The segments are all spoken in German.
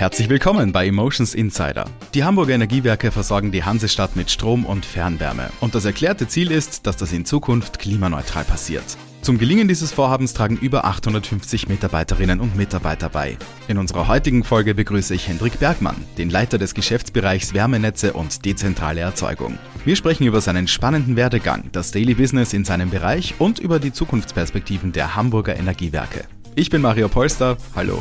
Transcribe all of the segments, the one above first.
Herzlich willkommen bei Emotions Insider. Die Hamburger Energiewerke versorgen die Hansestadt mit Strom und Fernwärme. Und das erklärte Ziel ist, dass das in Zukunft klimaneutral passiert. Zum Gelingen dieses Vorhabens tragen über 850 Mitarbeiterinnen und Mitarbeiter bei. In unserer heutigen Folge begrüße ich Hendrik Bergmann, den Leiter des Geschäftsbereichs Wärmenetze und dezentrale Erzeugung. Wir sprechen über seinen spannenden Werdegang, das Daily Business in seinem Bereich und über die Zukunftsperspektiven der Hamburger Energiewerke. Ich bin Mario Polster, hallo.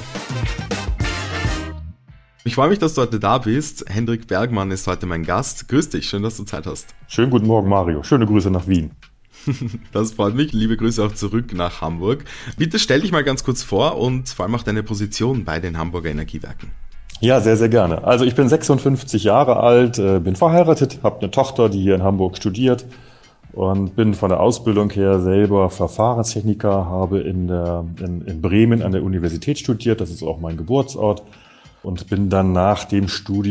Ich freue mich, dass du heute da bist. Hendrik Bergmann ist heute mein Gast. Grüß dich, schön, dass du Zeit hast. Schönen guten Morgen, Mario. Schöne Grüße nach Wien. Das freut mich. Liebe Grüße auch zurück nach Hamburg. Bitte stell dich mal ganz kurz vor und vor allem auch deine Position bei den Hamburger Energiewerken. Ja, sehr, sehr gerne. Also ich bin 56 Jahre alt, bin verheiratet, habe eine Tochter, die hier in Hamburg studiert und bin von der Ausbildung her selber Verfahrenstechniker, habe in Bremen an der Universität studiert, das ist auch mein Geburtsort. Und bin dann nach dem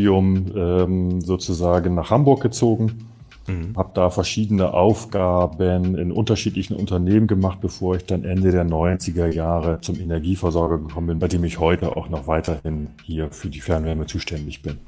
Studium sozusagen nach Hamburg gezogen. Habe da verschiedene Aufgaben in unterschiedlichen Unternehmen gemacht, bevor ich dann Ende der 90er Jahre zum Energieversorger gekommen bin, bei dem ich heute auch noch weiterhin hier für die Fernwärme zuständig bin.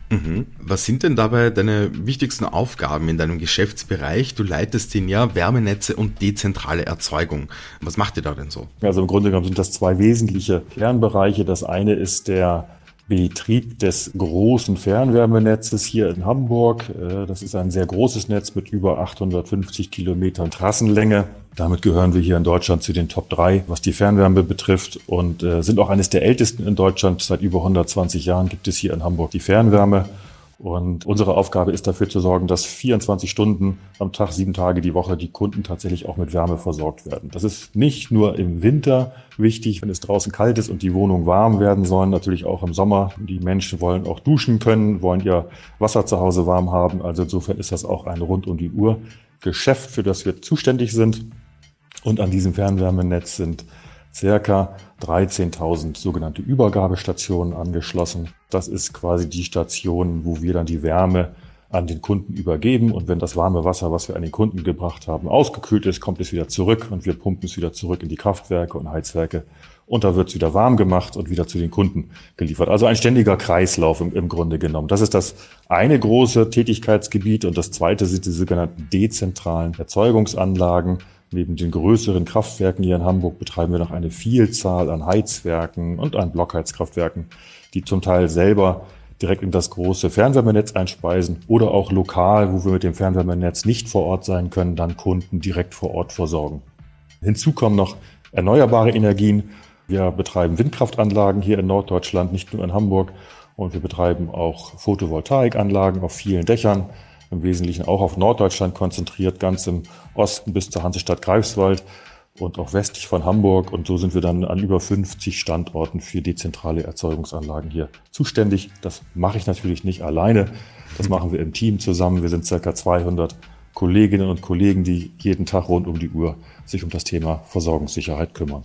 Was sind denn dabei deine wichtigsten Aufgaben in deinem Geschäftsbereich? Du leitest den ja Wärmenetze und dezentrale Erzeugung. Was macht ihr da denn so? Also im Grunde genommen sind das zwei wesentliche Kernbereiche. Das eine ist der Betrieb des großen Fernwärmenetzes hier in Hamburg. Das ist ein sehr großes Netz mit über 850 Kilometern Trassenlänge. Damit gehören wir hier in Deutschland zu den Top 3, was die Fernwärme betrifft und sind auch eines der ältesten in Deutschland. Seit über 120 Jahren gibt es hier in Hamburg die Fernwärme. Und unsere Aufgabe ist dafür zu sorgen, dass 24 Stunden am Tag, 7 Tage die Woche die Kunden tatsächlich auch mit Wärme versorgt werden. Das ist nicht nur im Winter wichtig, wenn es draußen kalt ist und die Wohnung warm werden sollen, natürlich auch im Sommer. Die Menschen wollen auch duschen können, wollen ihr Wasser zu Hause warm haben. Also insofern ist das auch ein rund um die Uhr Geschäft, für das wir zuständig sind. Und an diesem Fernwärmenetz sind circa 13.000 sogenannte Übergabestationen angeschlossen. Das ist quasi die Station, wo wir dann die Wärme an den Kunden übergeben. Und wenn das warme Wasser, was wir an den Kunden gebracht haben, ausgekühlt ist, kommt es wieder zurück und wir pumpen es wieder zurück in die Kraftwerke und Heizwerke. Und da wird es wieder warm gemacht und wieder zu den Kunden geliefert. Also ein ständiger Kreislauf im Grunde genommen. Das ist das eine große Tätigkeitsgebiet. Und das zweite sind die sogenannten dezentralen Erzeugungsanlagen. Neben den größeren Kraftwerken hier in Hamburg betreiben wir noch eine Vielzahl an Heizwerken und an Blockheizkraftwerken, die zum Teil selber direkt in das große Fernwärmenetz einspeisen oder auch lokal, wo wir mit dem Fernwärmenetz nicht vor Ort sein können, dann Kunden direkt vor Ort versorgen. Hinzu kommen noch erneuerbare Energien. Wir betreiben Windkraftanlagen hier in Norddeutschland, nicht nur in Hamburg. Und wir betreiben auch Photovoltaikanlagen auf vielen Dächern. Im Wesentlichen auch auf Norddeutschland konzentriert, ganz im Osten bis zur Hansestadt Greifswald und auch westlich von Hamburg. Und so sind wir dann an über 50 Standorten für dezentrale Erzeugungsanlagen hier zuständig. Das mache ich natürlich nicht alleine. Das machen wir im Team zusammen. Wir sind ca. 200 Kolleginnen und Kollegen, die jeden Tag rund um die Uhr sich um das Thema Versorgungssicherheit kümmern.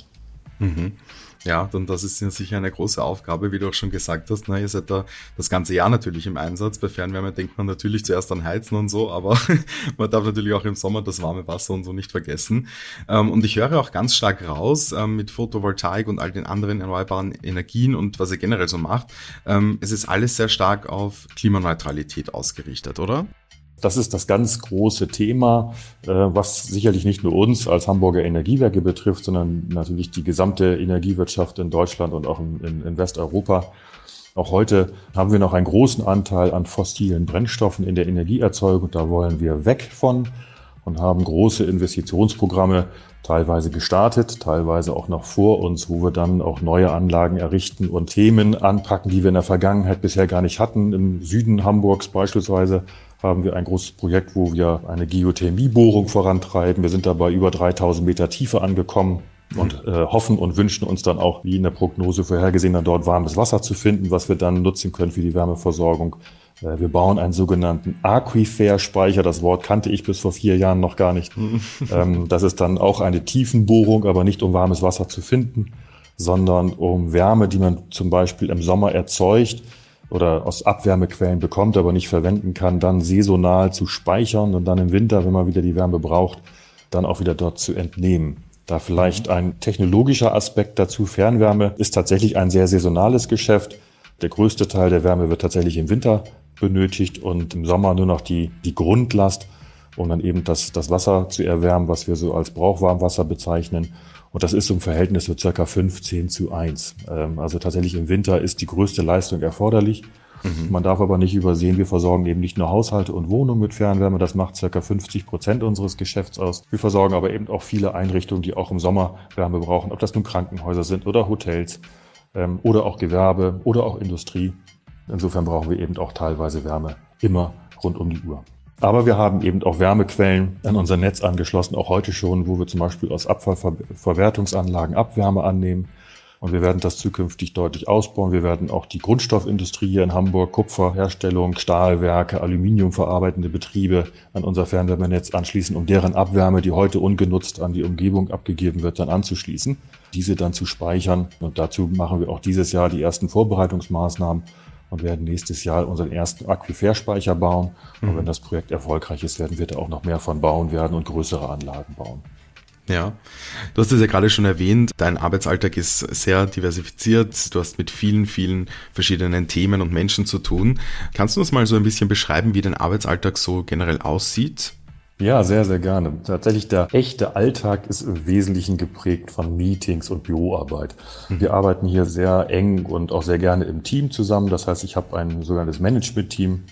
Ja, und das ist ja sicher eine große Aufgabe, wie du auch schon gesagt hast. Ihr seid da das ganze Jahr natürlich im Einsatz. Bei Fernwärme denkt man natürlich zuerst an Heizen und so, aber man darf natürlich auch im Sommer das warme Wasser und so nicht vergessen. Und ich höre auch ganz stark raus mit Photovoltaik und all den anderen erneuerbaren Energien und was ihr generell so macht. Es ist alles sehr stark auf Klimaneutralität ausgerichtet, oder? Das ist das ganz große Thema, was sicherlich nicht nur uns als Hamburger Energiewerke betrifft, sondern natürlich die gesamte Energiewirtschaft in Deutschland und auch in Westeuropa. Auch heute haben wir noch einen großen Anteil an fossilen Brennstoffen in der Energieerzeugung. Da wollen wir weg von und haben große Investitionsprogramme teilweise gestartet, teilweise auch noch vor uns, wo wir dann auch neue Anlagen errichten und Themen anpacken, die wir in der Vergangenheit bisher gar nicht hatten. Im Süden Hamburgs beispielsweise haben wir ein großes Projekt, wo wir eine Geothermiebohrung vorantreiben. Wir sind dabei über 3000 Meter Tiefe angekommen und hoffen und wünschen uns dann auch, wie in der Prognose vorhergesehen, dann dort warmes Wasser zu finden, was wir dann nutzen können für die Wärmeversorgung. Wir bauen einen sogenannten Aquiferspeicher. Das Wort kannte ich bis vor 4 Jahren noch gar nicht. Das ist dann auch eine Tiefenbohrung, aber nicht um warmes Wasser zu finden, sondern um Wärme, die man zum Beispiel im Sommer erzeugt oder aus Abwärmequellen bekommt, aber nicht verwenden kann, dann saisonal zu speichern und dann im Winter, wenn man wieder die Wärme braucht, dann auch wieder dort zu entnehmen. Da vielleicht ein technologischer Aspekt dazu. Fernwärme ist tatsächlich ein sehr saisonales Geschäft. Der größte Teil der Wärme wird tatsächlich im Winter benötigt und im Sommer nur noch die Grundlast, um dann eben das Wasser zu erwärmen, was wir so als Brauchwarmwasser bezeichnen. Und das ist im Verhältnis so circa 15:1. Also tatsächlich im Winter ist die größte Leistung erforderlich. Man darf aber nicht übersehen, wir versorgen eben nicht nur Haushalte und Wohnungen mit Fernwärme, das macht ca. 50% unseres Geschäfts aus. Wir versorgen aber eben auch viele Einrichtungen, die auch im Sommer Wärme brauchen, ob das nun Krankenhäuser sind oder Hotels oder auch Gewerbe oder auch Industrie. Insofern brauchen wir eben auch teilweise Wärme immer rund um die Uhr. Aber wir haben eben auch Wärmequellen an unser Netz angeschlossen, auch heute schon, wo wir zum Beispiel aus Abfallverwertungsanlagen Abwärme annehmen. Und wir werden das zukünftig deutlich ausbauen. Wir werden auch die Grundstoffindustrie hier in Hamburg, Kupferherstellung, Stahlwerke, Aluminium verarbeitende Betriebe an unser Fernwärmenetz anschließen, um deren Abwärme, die heute ungenutzt an die Umgebung abgegeben wird, dann anzuschließen, diese dann zu speichern. Und dazu machen wir auch dieses Jahr die ersten Vorbereitungsmaßnahmen und werden nächstes Jahr unseren ersten Aquiferspeicher bauen. Und wenn das Projekt erfolgreich ist, werden wir da auch noch mehr von bauen werden und größere Anlagen bauen. Ja, du hast es ja gerade schon erwähnt, dein Arbeitsalltag ist sehr diversifiziert, du hast mit vielen, vielen verschiedenen Themen und Menschen zu tun. Kannst du uns mal so ein bisschen beschreiben, wie dein Arbeitsalltag so generell aussieht? Ja, sehr, sehr gerne. Tatsächlich, der echte Alltag ist im Wesentlichen geprägt von Meetings und Büroarbeit. Wir arbeiten hier sehr eng und auch sehr gerne im Team zusammen. Das heißt, ich habe ein sogenanntes Management-Team,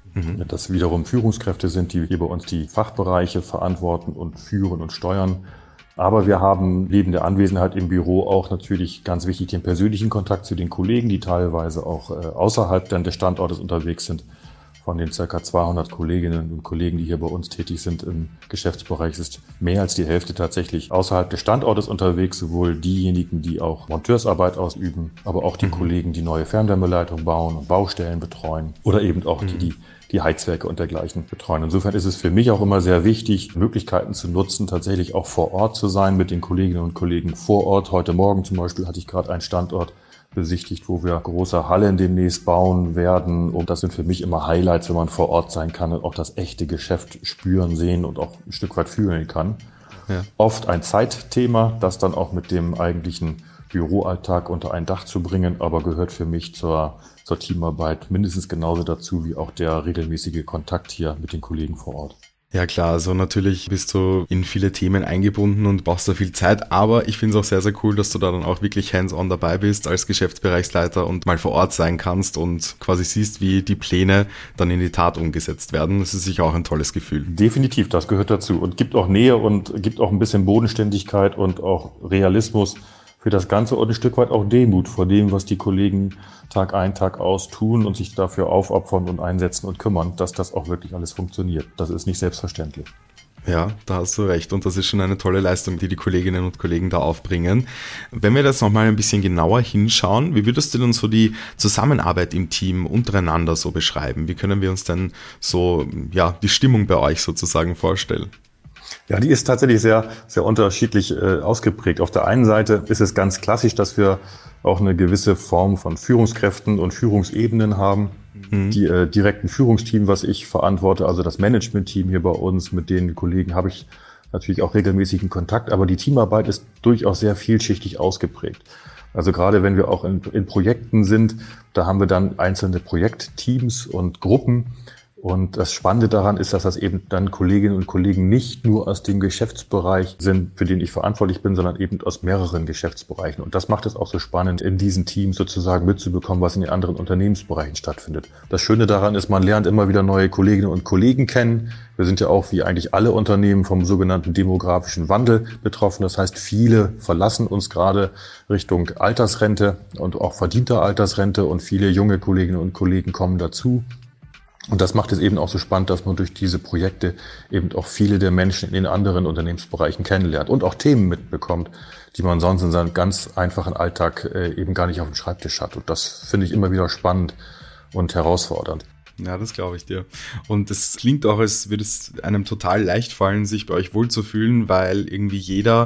das wiederum Führungskräfte sind, die hier bei uns die Fachbereiche verantworten und führen und steuern. Aber wir haben neben der Anwesenheit im Büro auch natürlich ganz wichtig den persönlichen Kontakt zu den Kollegen, die teilweise auch außerhalb dann des Standortes unterwegs sind. Von den ca. 200 Kolleginnen und Kollegen, die hier bei uns tätig sind im Geschäftsbereich, ist mehr als die Hälfte tatsächlich außerhalb des Standortes unterwegs. Sowohl diejenigen, die auch Monteursarbeit ausüben, aber auch die Kollegen, die neue Fernwärmeleitungen bauen und Baustellen betreuen oder eben auch die Heizwerke und dergleichen betreuen. Insofern ist es für mich auch immer sehr wichtig, Möglichkeiten zu nutzen, tatsächlich auch vor Ort zu sein mit den Kolleginnen und Kollegen vor Ort. Heute Morgen zum Beispiel hatte ich gerade einen Standort besichtigt, wo wir große Hallen demnächst bauen werden. Und das sind für mich immer Highlights, wenn man vor Ort sein kann und auch das echte Geschäft spüren, sehen und auch ein Stück weit fühlen kann. Ja. Oft ein Zeitthema, das dann auch mit dem eigentlichen Büroalltag unter ein Dach zu bringen, aber gehört für mich zur Teamarbeit mindestens genauso dazu wie auch der regelmäßige Kontakt hier mit den Kollegen vor Ort. Ja klar, also natürlich bist du in viele Themen eingebunden und brauchst da viel Zeit, aber ich finde es auch sehr, sehr cool, dass du da dann auch wirklich hands-on dabei bist als Geschäftsbereichsleiter und mal vor Ort sein kannst und quasi siehst, wie die Pläne dann in die Tat umgesetzt werden. Das ist sicher auch ein tolles Gefühl. Definitiv, das gehört dazu und gibt auch Nähe und gibt auch ein bisschen Bodenständigkeit und auch Realismus für das Ganze und ein Stück weit auch Demut vor dem, was die Kollegen Tag ein, Tag aus tun und sich dafür aufopfern und einsetzen und kümmern, dass das auch wirklich alles funktioniert. Das ist nicht selbstverständlich. Ja, da hast du recht und das ist schon eine tolle Leistung, die die Kolleginnen und Kollegen da aufbringen. Wenn wir das nochmal ein bisschen genauer hinschauen, wie würdest du denn so die Zusammenarbeit im Team untereinander so beschreiben? Wie können wir uns denn so, ja, die Stimmung bei euch sozusagen vorstellen? Ja, die ist tatsächlich sehr, sehr unterschiedlich ausgeprägt. Auf der einen Seite ist es ganz klassisch, dass wir auch eine gewisse Form von Führungskräften und Führungsebenen haben. Die direkten Führungsteam, was ich verantworte, also das Management-Team hier bei uns, mit den Kollegen habe ich natürlich auch regelmäßigen Kontakt, aber die Teamarbeit ist durchaus sehr vielschichtig ausgeprägt. Also gerade wenn wir auch in Projekten sind, da haben wir dann einzelne Projektteams und Gruppen. Und das Spannende daran ist, dass das eben dann Kolleginnen und Kollegen nicht nur aus dem Geschäftsbereich sind, für den ich verantwortlich bin, sondern eben aus mehreren Geschäftsbereichen. Und das macht es auch so spannend, in diesen Teams sozusagen mitzubekommen, was in den anderen Unternehmensbereichen stattfindet. Das Schöne daran ist, man lernt immer wieder neue Kolleginnen und Kollegen kennen. Wir sind ja auch, wie eigentlich alle Unternehmen, vom sogenannten demografischen Wandel betroffen. Das heißt, viele verlassen uns gerade Richtung Altersrente und auch verdienter Altersrente und viele junge Kolleginnen und Kollegen kommen dazu. Und das macht es eben auch so spannend, dass man durch diese Projekte eben auch viele der Menschen in den anderen Unternehmensbereichen kennenlernt und auch Themen mitbekommt, die man sonst in seinem ganz einfachen Alltag eben gar nicht auf dem Schreibtisch hat. Und das finde ich immer wieder spannend und herausfordernd. Ja, das glaube ich dir. Und es klingt auch, als würde es einem total leicht fallen, sich bei euch wohlzufühlen, weil irgendwie jeder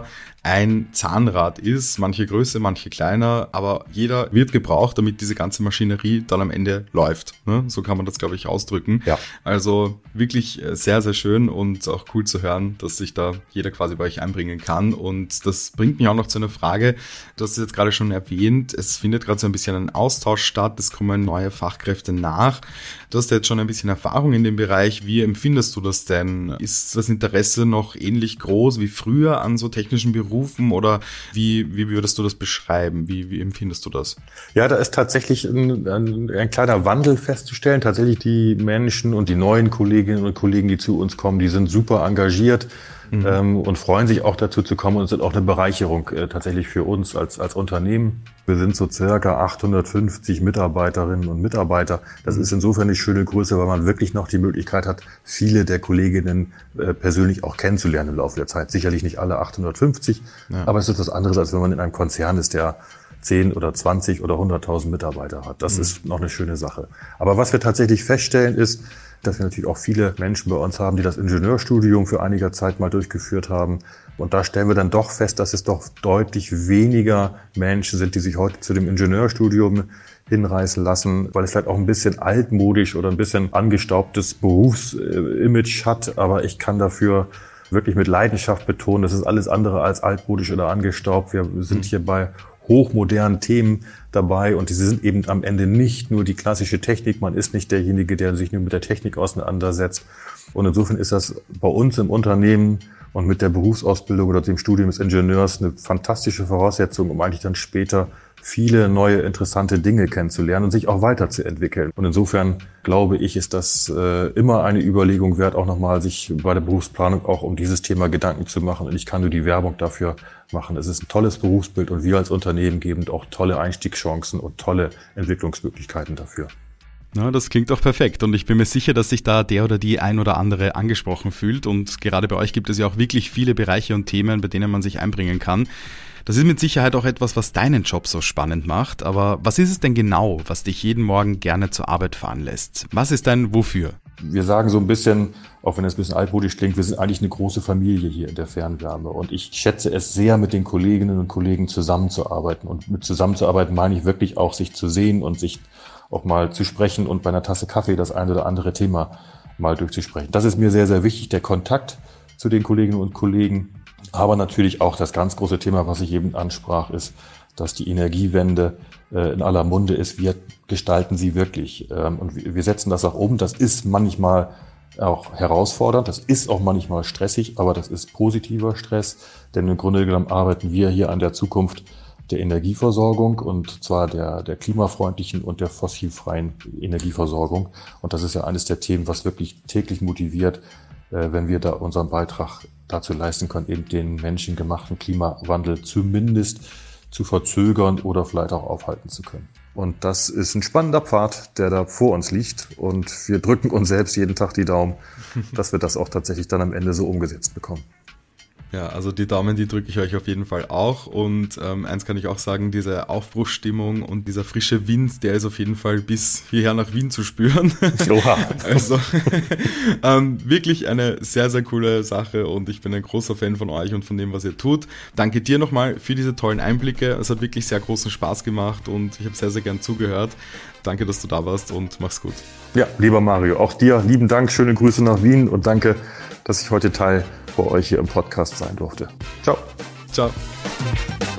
ein Zahnrad ist, manche größer, manche kleiner, aber jeder wird gebraucht, damit diese ganze Maschinerie dann am Ende läuft. Ne? So kann man das, glaube ich, ausdrücken. Ja. Also wirklich sehr, sehr schön und auch cool zu hören, dass sich da jeder quasi bei euch einbringen kann. Und das bringt mich auch noch zu einer Frage, du hast es jetzt gerade schon erwähnt, es findet gerade so ein bisschen ein Austausch statt, es kommen neue Fachkräfte nach. Du hast ja jetzt schon ein bisschen Erfahrung in dem Bereich. Wie empfindest du das denn? Ist das Interesse noch ähnlich groß wie früher an so technischen Berufen oder wie würdest du das beschreiben? Wie empfindest du das? Ja, da ist tatsächlich ein kleiner Wandel festzustellen. Tatsächlich die Menschen und die neuen Kolleginnen und Kollegen, die zu uns kommen, die sind super engagiert. Und freuen sich auch dazu zu kommen und sind auch eine Bereicherung tatsächlich für uns als Unternehmen. Wir sind so circa 850 Mitarbeiterinnen und Mitarbeiter. Das ist insofern eine schöne Größe, weil man wirklich noch die Möglichkeit hat, viele der Kolleginnen persönlich auch kennenzulernen im Laufe der Zeit. Sicherlich nicht alle 850, aber es ist was anderes, als wenn man in einem Konzern ist, der 10 oder 20 oder 100.000 Mitarbeiter hat. Das ist noch eine schöne Sache. Aber was wir tatsächlich feststellen ist, dass wir natürlich auch viele Menschen bei uns haben, die das Ingenieurstudium für einiger Zeit mal durchgeführt haben. Und da stellen wir dann doch fest, dass es doch deutlich weniger Menschen sind, die sich heute zu dem Ingenieurstudium hinreißen lassen, weil es vielleicht auch ein bisschen altmodisch oder ein bisschen angestaubtes Berufsimage hat. Aber ich kann dafür wirklich mit Leidenschaft betonen, das ist alles andere als altmodisch oder angestaubt. Wir sind hier bei hochmodernen Themen dabei und diese sind eben am Ende nicht nur die klassische Technik. Man ist nicht derjenige, der sich nur mit der Technik auseinandersetzt. Und insofern ist das bei uns im Unternehmen und mit der Berufsausbildung oder dem Studium des Ingenieurs eine fantastische Voraussetzung, um eigentlich dann später viele neue interessante Dinge kennenzulernen und sich auch weiterzuentwickeln. Und insofern glaube ich, ist das immer eine Überlegung wert, auch nochmal sich bei der Berufsplanung auch um dieses Thema Gedanken zu machen. Und ich kann nur die Werbung dafür machen. Es ist ein tolles Berufsbild und wir als Unternehmen geben auch tolle Einstiegschancen und tolle Entwicklungsmöglichkeiten dafür. Ja, das klingt doch perfekt und ich bin mir sicher, dass sich da der oder die ein oder andere angesprochen fühlt und gerade bei euch gibt es ja auch wirklich viele Bereiche und Themen, bei denen man sich einbringen kann. Das ist mit Sicherheit auch etwas, was deinen Job so spannend macht, aber was ist es denn genau, was dich jeden Morgen gerne zur Arbeit fahren lässt? Was ist dein Wofür? Wir sagen so ein bisschen, auch wenn es ein bisschen altmodisch klingt, wir sind eigentlich eine große Familie hier in der Fernwärme und ich schätze es sehr, mit den Kolleginnen und Kollegen zusammenzuarbeiten und mit zusammenzuarbeiten meine ich wirklich auch, sich zu sehen und sich auch mal zu sprechen und bei einer Tasse Kaffee das ein oder andere Thema mal durchzusprechen. Das ist mir sehr, sehr wichtig, der Kontakt zu den Kolleginnen und Kollegen. Aber natürlich auch das ganz große Thema, was ich eben ansprach, ist, dass die Energiewende in aller Munde ist. Wir gestalten sie wirklich. Und wir setzen das auch um. Das ist manchmal auch herausfordernd. Das ist auch manchmal stressig, aber das ist positiver Stress. Denn im Grunde genommen arbeiten wir hier an der Zukunft der Energieversorgung und zwar der klimafreundlichen und der fossilfreien Energieversorgung. Und das ist ja eines der Themen, was wirklich täglich motiviert, wenn wir da unseren Beitrag dazu leisten können, eben den menschengemachten Klimawandel zumindest zu verzögern oder vielleicht auch aufhalten zu können. Und das ist ein spannender Pfad, der da vor uns liegt. Und wir drücken uns selbst jeden Tag die Daumen, dass wir das auch tatsächlich dann am Ende so umgesetzt bekommen. Ja, also die Daumen, die drücke ich euch auf jeden Fall auch und eins kann ich auch sagen, diese Aufbruchsstimmung und dieser frische Wind, der ist auf jeden Fall bis hierher nach Wien zu spüren. Oha. Also wirklich eine sehr, sehr coole Sache und ich bin ein großer Fan von euch und von dem, was ihr tut. Danke dir nochmal für diese tollen Einblicke, es hat wirklich sehr großen Spaß gemacht und ich habe sehr, sehr gern zugehört. Danke, dass du da warst und mach's gut. Ja, lieber Mario, auch dir lieben Dank, schöne Grüße nach Wien und danke, dass ich heute Teil bei euch hier im Podcast sein durfte. Ciao. Ciao.